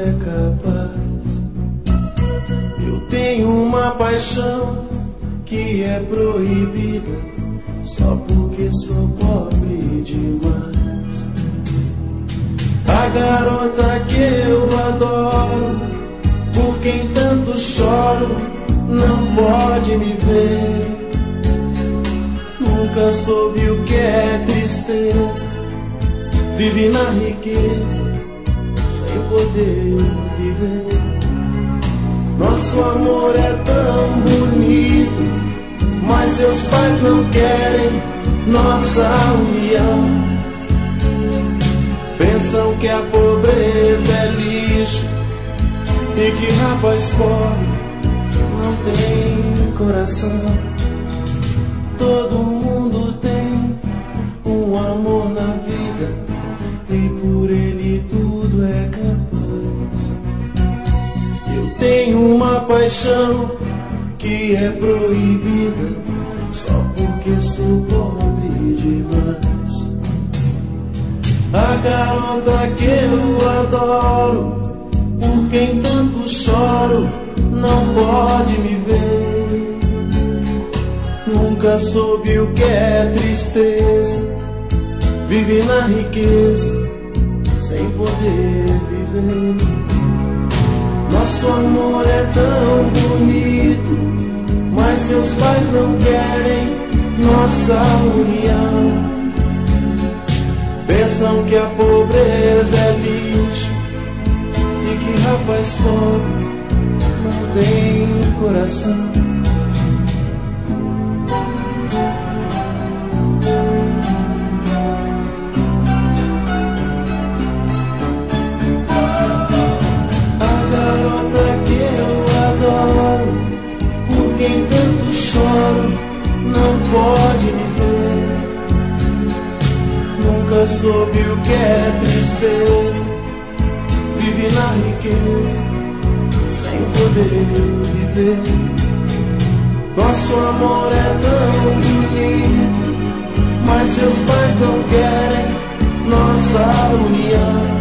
é capaz. Eu tenho uma paixão que é proibida só porque sou pobre demais. A garota que eu adoro, por quem tanto choro, não pode me ver. Nunca soube o que é tristeza, vive na riqueza sem poder viver. Nosso amor é tão bonito, mas seus pais não querem nossa união. Pensam que a pobreza é lixo e que rapaz pobre não tem coração. Todo mundo tem um amor na vida e por ele tudo é capaz. Eu tenho uma paixão que é proibida só porque sou pobre demais. A garota que eu adoro, por quem tanto choro, não pode me ver. Nunca soube o que é tristeza, vive na riqueza sem poder viver. Nosso amor é tão bonito, mas seus pais não querem nossa união. Pensam que a pobreza é lixo e que rapaz pobre não tem coração. Por quem tanto choro, não pode me ver. Nunca soube o que é tristeza, vive na riqueza sem poder viver. Nosso amor é tão bonito, mas seus pais não querem nossa união.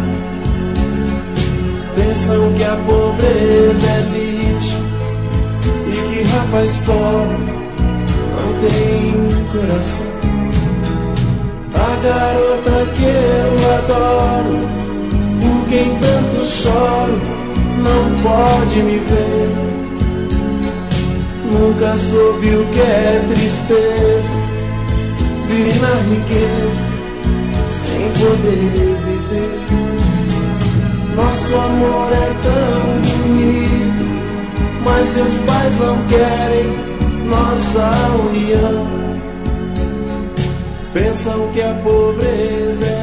Pensam que a pobreza é lixo e que rapaz pobre não tem coração. A garota que eu adoro, por quem tanto choro, não pode me ver. Nunca soube o que é tristeza, vive na riqueza sem poder viver. Nosso amor é tão bonito, mas seus pais não querem nossa união. Pensam que a pobreza é